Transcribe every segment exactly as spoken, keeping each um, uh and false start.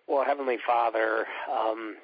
Well, Heavenly Father, um,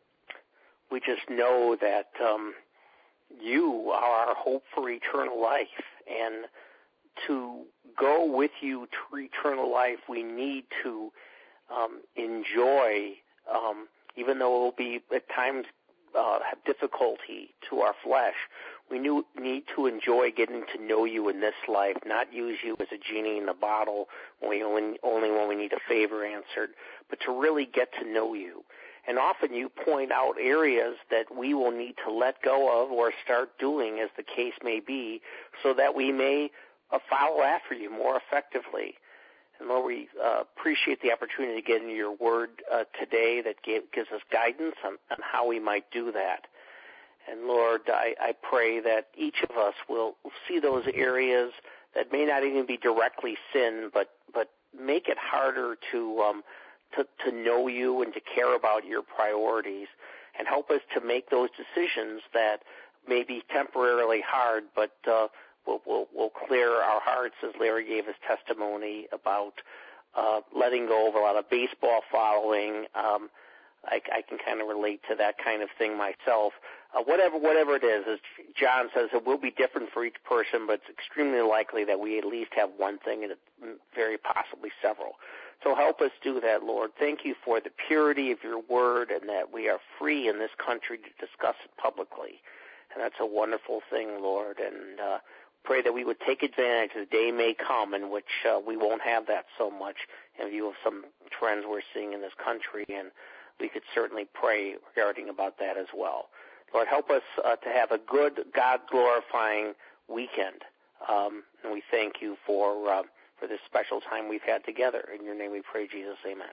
we just know that um, you are our hope for eternal life, and to go with you to eternal life, we need to um, enjoy, um, even though it will be at times uh, have difficulty to our flesh, we knew, need to enjoy getting to know you in this life, not use you as a genie in the bottle when we only, only when we need a favor answered, but to really get to know you. And often you point out areas that we will need to let go of or start doing, as the case may be, so that we may uh, follow after you more effectively. And Lord, we uh, appreciate the opportunity to get into your word uh, today that gave, gives us guidance on, on how we might do that. And Lord, I, I pray that each of us will see those areas that may not even be directly sin, but but make it harder to um, to, to know you and to care about your priorities, and help us to make those decisions that may be temporarily hard, but uh, will will will clear our hearts, as Larry gave his testimony about uh, letting go of a lot of baseball following. Um, I, I can kind of relate to that kind of thing myself. Uh, whatever whatever it is, as John says, it will be different for each person, but it's extremely likely that we at least have one thing and very possibly several. So help us do that, Lord. Thank you for the purity of your word, and that we are free in this country to discuss it publicly. And that's a wonderful thing, Lord. And uh, pray that we would take advantage. The day may come in which uh, we won't have that so much in view of some trends we're seeing in this country, and we could certainly pray regarding about that as well. Lord, help us uh, to have a good, God-glorifying weekend. Um, and we thank you for uh, for this special time we've had together. In your name we pray, Jesus. Amen.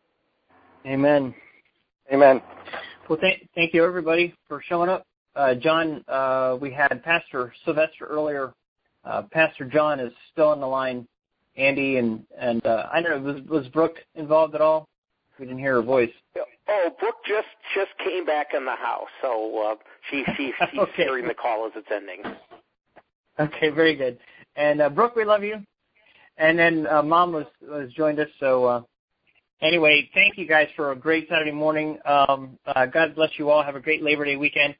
Amen. Amen. Well, th- thank you, everybody, for showing up. Uh, John, uh, we had Pastor Sylvester earlier. Uh, Pastor John is still on the line. Andy and, and uh, I don't know, was, was Brooke involved at all? We didn't hear her voice. Oh, Brooke just, just came back in the house, so uh, she, she, she's okay. hearing the call as it's ending. Okay, very good. And uh, Brooke, we love you. And then uh, Mom was, was joined us. So uh, anyway, thank you guys for a great Saturday morning. Um, uh, God bless you all. Have a great Labor Day weekend.